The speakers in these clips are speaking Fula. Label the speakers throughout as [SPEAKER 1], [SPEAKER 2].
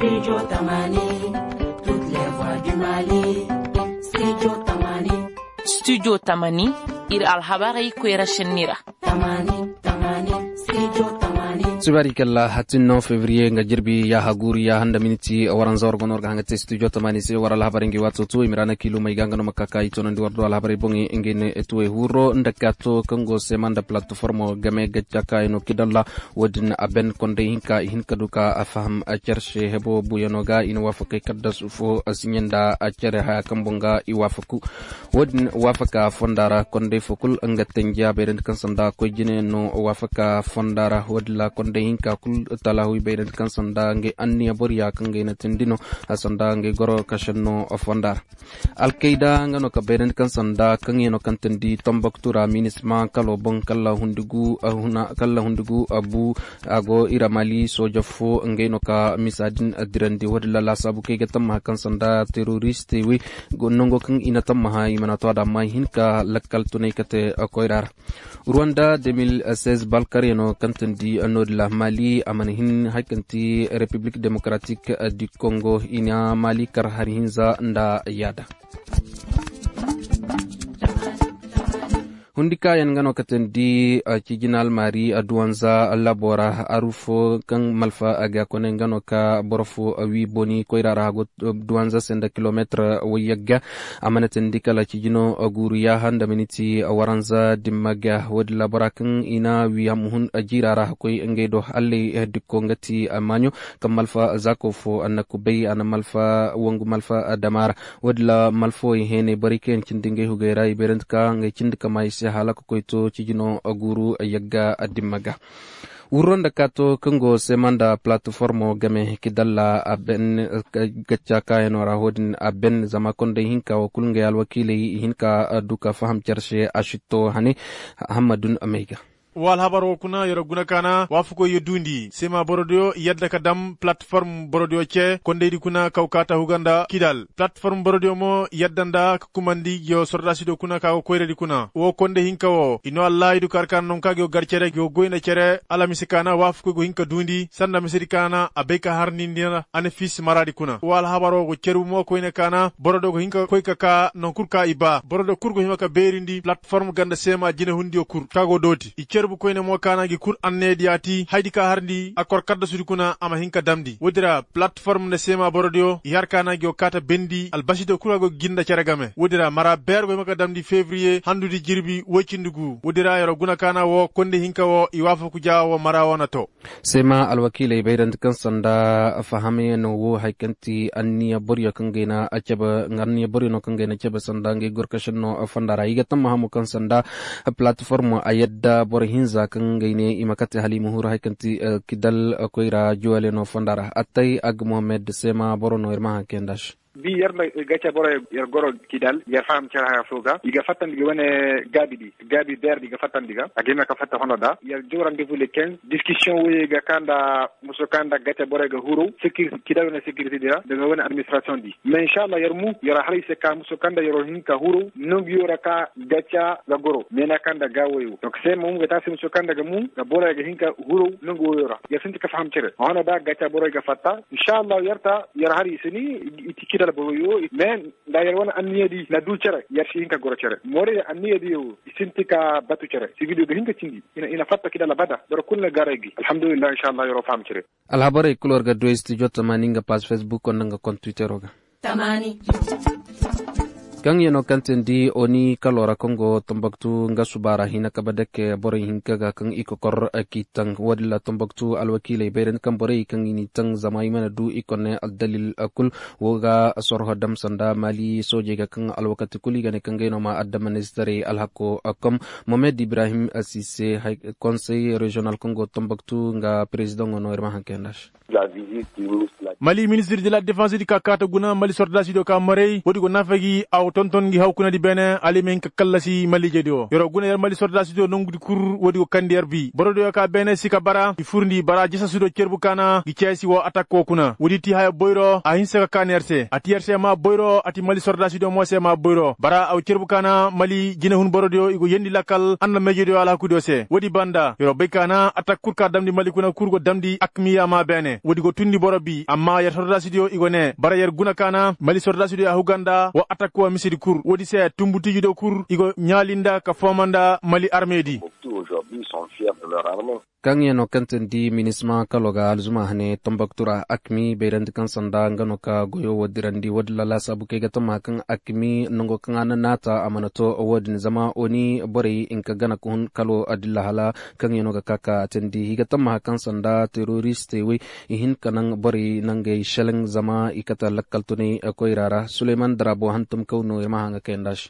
[SPEAKER 1] Studio Tamani, toutes les voix du Mali. Studio Tamani.
[SPEAKER 2] Studio Tamani, ir alhabari kwera shenira.
[SPEAKER 1] Tamani, Studio Tamani.
[SPEAKER 3] Subarikalla hatinno February nga jirbi ya haguri ya handa miniti waran zawar gonor ga hangate Studio Tamani se waral habari ngi watso tu imirana kilu mai ganga no makaka itono ndi wardo al habari bongi ngene etuwe huro ndakato kango semanda platformo game gachaka ino kidalla wadin aben konde hinka duka afaham achershe hebo buyanoga ino wafaka kaddas fo asinyenda achere ha kambonga iwafaku wadin wafaka fondara konde fokul angatenja beren kansanda ko jine no wafaka fondara wadla konde hinka kul talawi beren kansanda nge anniya boriya kange na tendino asanda nge goro kashanno fondar al-qaida ngano ka beren kansanda kange no kantendi tombaktura minisma kalo bon kala hundugu abu ago iramali sojafo nge no ka misadin adirandi wadla la sabu ke gatam kansanda terroriste wi gonongo kan inatam ha imana to da mai hinka lakkal tunai kate koirar Rwanda 2016 balkareno kantendi anodla Mali amanihin hakanti Republique Démocratique du Congo ina Mali kar harinza nda yada hundika yan ngano katendi kijinal mari aduanza labora arufo kan malfa aga konen ngano ka borfo wi boni koirara go duanza senda kilometre wayaga amanatendi kala kijino aguru ya handa miniti waranza dimaga wad labora kan ina wi amuhun ajirara koy ngedo alle dikko ngati amanyo kam malfa zakofo annakubay ana malfa wongu malfa damara wadla malfo hene bariken cindinge hugera iberent ka nge cindika mai halako koito chijino aguru yagga adimaga uronda kato kango semanda platformo game kidalla aben gachaka enora hodin aben zama konde hinka wa kulnge alwakile hinka duka faham charshe ashito hani hamadun amega
[SPEAKER 4] wal habaro kuna yoro guna kana wafuko yedundi sema borodio yadda kadam platform borodio che kondedi kuna kawkata huganda kidal platform borodio mo yaddanda kumandi yo sordasido kuna kaw koyredi kuna wo konde hinka wo ino allah idu karkan non kagyo garcere yo goyna cere ala misikana wafuko go hinka dundi sanda misikana abeka harnindina anefis maradi kuna wal habaro go ceru mo koyna kana borodo go hinka koyka ka non kurka iba borodo kurgo himaka berindi platform ganda sema jine hundi o kur kago doti bu koyne mo kana gi kur anne diati haydi ka harndi akor kadda sudi kuna ama hinka damdi wodira platform ne sema borodio yar kana gi o kata bendi albasido kurago ginda ceragame wodira mara bergo maka damdi février handudi jirbi wocindugu wodira yoro guna kana wo konde hinka wo iwafa ku jawo mara wona to
[SPEAKER 3] sema alwakile bayrand kan sanda fahame no wo haykanti anniya boriya kangena acaba ngarniya boriya no kangena acaba sanda ngi gorkashno fandara yigatam mahamu kan sanda platform ayadda bor hinza kan gaine imakati halimu hura haykanti kidal koira juwale no fondara atay ag Mohamed sema borono irma kendash
[SPEAKER 5] bi yarda gacha boro yar goro kidal ya fam ci ha foga iga fatan diga wone gabi der diga fatan diga agena ka fatta hono da yar joran defu le 15 discussion we ga kanda muso kanda gacha boro ga huru sécurité kidal na sécurité dia de wone administration di mais inshallah yar mu yara hali se ka muso kanda yaro hinka huru no yora ka gacha ga goro mena kanda gawoyu donc c'est mum ga tasi muso kanda ga mum ga boro ga hinka huru no yora ya finti ka faham cere hono da gacha boro ga fatta inshallah yarta yar hali sini itikida boyo men da yar wona anniyadi la du cere yar shi hinka goro cere more anniyadi yo sintika batu cere si video ga hinka cindi ina fatta kida la bada dor kullu garagi alhamdulillah inshallah yoro fam cere
[SPEAKER 3] alhabare kulor ga do studio tamani nga page facebook on nga compte twitter oga
[SPEAKER 1] Tamani
[SPEAKER 3] kan yeno kantendi oni kalora kongo tombaktu nga subara hina kabadeke bore hinka ga kan ikokor akitang wadla tombaktu alwakile beren kan bore kan ini tang zamai mana du ikonne aldalil akul woga sorho dam sanda mali soje ga kan alwakati kuli ga ne kan geno ma adda ministeri alhako akom Mohamed Ibrahim Assise conseil régional Congo tombaktu nga president ono irma hankendash
[SPEAKER 4] Mali ministre de la défense di kakata guna Mali sordasi do ka marei wodi go nafagi aw tonton gi hawkuna di bene ali men ka kallasi mali jedio yoro guna yar mali sorda studio nongudi kur wodi ko kandier bi borodo ka bene sika bara furndi bara jisa sudo cerbu kana gi ciasi wo attaque ko kuna wodi ti hay boyro a hinse ka kanerse atierse ma boyro ati mali sorda studio mo se ma boyro bara aw cerbu kana mali jine hun borodo igo yendi lakal anda mejedio ala kudo se wodi banda yoro be kana attaque kur ka damdi mali kuna kur go damdi akmiya ma bene wodi go tundi borobi amma yar sorda studio igo ne bara yar guna kana mali sorda studio a Uganda wa attaque ko misidi kur wodi se tumbuti judo kur igo nyalinda ka fomanda mali armedi
[SPEAKER 6] aujourd'hui sont fiers de leur armée.
[SPEAKER 3] Kan yano kantin di minisma kaloga alzuma hane tombaktura akmi beirand kan sanda ngano ka goyo wadirandi wadlala sabu ke gatama kan akmi nongo kan nata amanato wadin zama oni bore inka gana kun kalo adilla hala kan yano ga kaka atendi higatama kan sanda terroriste we ihin kanang bore nange sheleng zama ikata lakaltuni koirara Suleiman Darabo hantum kauno irma hanga kendash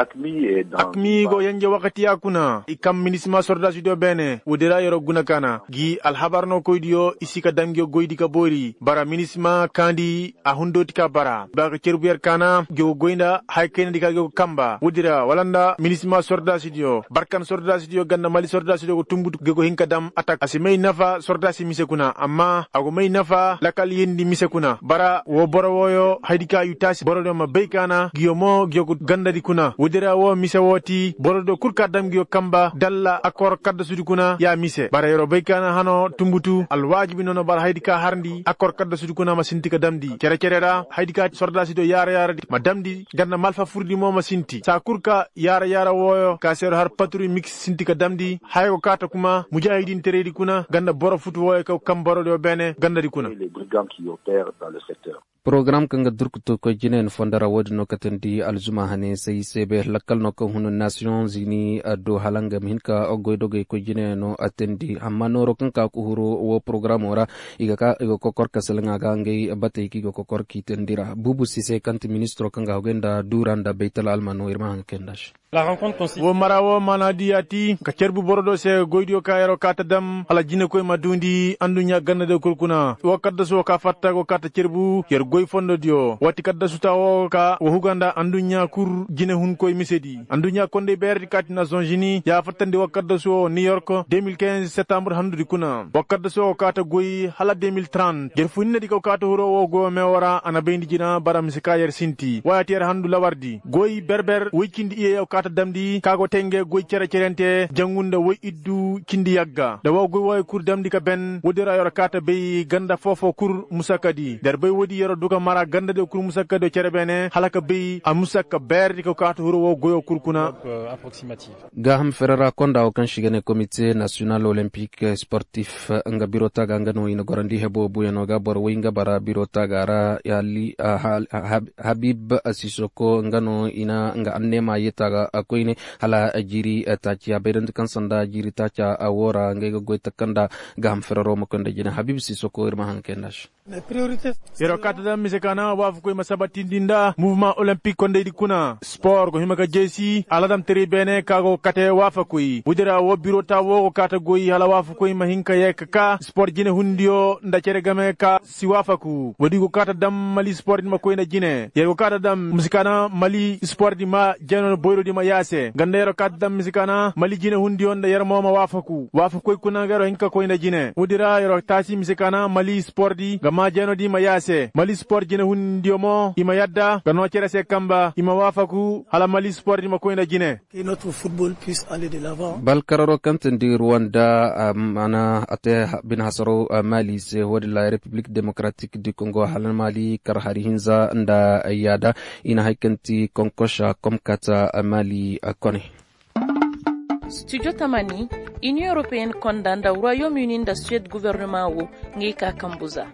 [SPEAKER 6] akmi
[SPEAKER 4] go yanje wakati akuna ikam minisma sorda studio bene wudira yoro guna kana gi alhabarno koydiyo isika damgyo goydi ka bori bara minisma kandi a hundoti ka bara ba cerbuyer kana go goinda haykene dika go kamba wudira walanda minisma sorda studio barkan sorda studio ganna mali sorda studio go tumbutu go hinka dam attack asimay nafa sorda si mise kuna amma ago may nafa lakal yendi mise kuna bara wo boro woyo haydika yutasi boro do ma beykana giyomo gyogo ganda di kuna wudira wo mise woti borodo kurka damgiyo kamba dalla akor kadda sudi kuna ya mise bara yoro beykana hano tumbutu alwajibi nono bara haydika harndi akor kadda sudi kuna ma sinti ka damdi kere kerera haydika sorda sido yara ma damdi ganna malfa furdi mo ma sinti sa kurka yara woyo ka sero har paturi mix sinti ka damdi hayko kata kuma mujahidin teredi kuna ganna boro futu woyo ka kam borodo bene ganda di kuna
[SPEAKER 6] les brigands qui opèrent dans le secteur.
[SPEAKER 3] program kanga durkuto ko jinen fondara wodi no katendi alzuma hane sai sebe lakal no ko hunu nations ini do halanga minka ogoydoge ko jinen no atendi amma no ro kanka ko huro wo program ora iga ko korka selanga gange batay ki ko korki tendira bubu sise kanti ministro kanga hogenda duranda beital almano irma kendash
[SPEAKER 7] la rencontre consiste
[SPEAKER 4] wo marawo manadiati ka cerbu borodo se goydio kayro kata dam ala jine koy madundi andunya ganna de kulkuna wo kadda so ka fatta ko kata cerbu yer goy fondo dio wati kadda suta wo ka wo huganda andunya kur jine hun koy misedi andunya konde berdi kati Nations Unies ya fattandi wo kadda so New York 2015 septembre handu kuna wo kadda so kata goy hala 2030 yer funne di ko kata huro wo go mewara ana bendi jina baram sikayer sinti wati yer handu lawardi goy berber wikindi iye kata damdi kago tenge goy cerente jangunda wo iddu kindi yagga da wo goy way kur damdi ka ben wodira yor kata be ganda fofo kur musakadi der bay wodi yoro duka mara ganda de kur musakado cerebene halaka be a musaka berdi ko kata huro wo goyo kurkuna
[SPEAKER 7] approximative.
[SPEAKER 3] Gaham Ferrara konda o kan shigane comité national olympique sportif nga birota ganga no ina gorandi hebo buyano ga bor winga bara birota gara yali Habib Sissoko ngano ina nga annema yetaga akoine hala jiri tacha berend kan sanda jiri tacha awora nga go takanda Gaham Ferraro mo konda jina Habib Sissoko irma hankendash
[SPEAKER 4] yero kata da misekana wafu koy masabati dinda mouvement olympique konde di kuna sport go himaka jesi aladam tere bene kago kate wafa koy budira wo birota wo kata goyi hala wafu koy mahinka yeka sport jine hundio nda cere game ka si wafa ku wodi go kata dam mali sport ma koy na jine yero kata dam misekana mali sport di ma jeno boyro di ma yase ganda yero kata dam misekana mali jine hundio nda yero moma wafa koy kuna garo hinka koy na jine budira yero tasi misekana mali sport di ma jeno di ma yase mali sport jine hundio mo ima yadda gano cere se kamba ima wafaku hala mali sport di ma koy na jine
[SPEAKER 8] que notre football puisse aller de l'avant.
[SPEAKER 3] Balkararo kantin di Rwanda ana ate bin hasaro Mali se wadi la République démocratique du Congo halan Mali karhari hinza nda yada ina haikanti konkosha komkata Mali kone.
[SPEAKER 2] Studio Tamani, Union Européenne condamne le Royaume-Uni da Suède gouvernement wo ngika kambuza.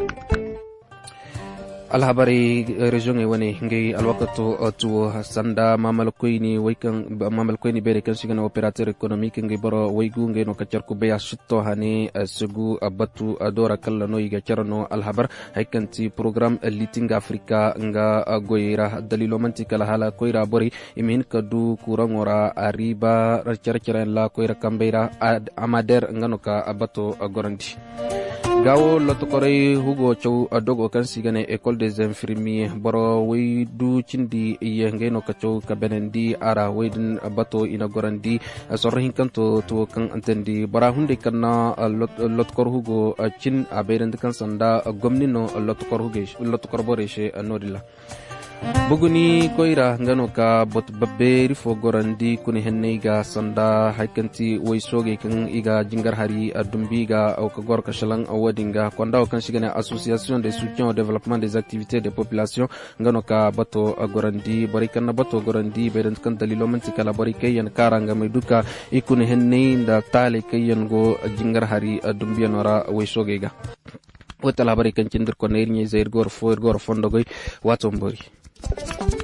[SPEAKER 3] alhabari region wani ngai alwakato tu sanda mamalkoini bere kan sigana operateur économique ngai boro waygu ngai no kacar ko beya sutto hani sugu abatu adora kala no yiga charno alhabar haykanti programme liting africa nga goira dalilo manti kala hala koira bori imin kadu kurangora ariba charchara la koira kambeira amader ngano ka abato gorandi gawo lotokore hugo chow dogo kan sigane école des infirmiers boro waydu cindi yenge no kachow kabenendi ara waydin bato ina gorandi sorhin kanto to kan antendi bara hunde kana lotkor hugo cin aberend kan sanda gomnino lotkor hugo lotkor boreshe nodila buguni koira ngano ka bot babberi fo gorandi kuni henneiga sanda haikanti waysoge kan iga jingar hari adumbiga au ka gor ka shalang awadinga konda kan shigana association de soutien au développement des activités des populations ngano ka bato gorandi barikan bato gorandi beden kan dalilo manti kala barike yan karanga meduka ikuni hennei nda tale kayen go jingar hari adumbiya nora waysoge ga wata labari kan cindir ko nirnye zair gor fondo goy wato mbori